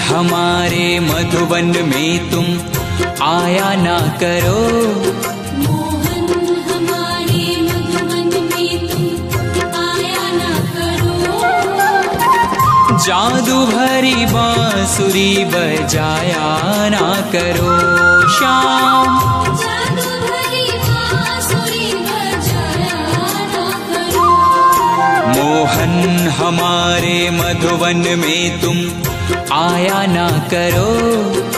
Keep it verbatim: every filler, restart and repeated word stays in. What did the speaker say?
हमारे मधुवन में तुम आया ना करो। मोहन हमारे मधुवन में तुम आया ना करो। जादू भरी बांसुरी बजाया ना करो श्याम। जादू भरी बांसुरी बजाया ना करो। मोहन हमारे मधुवन में तुम आया ना करो।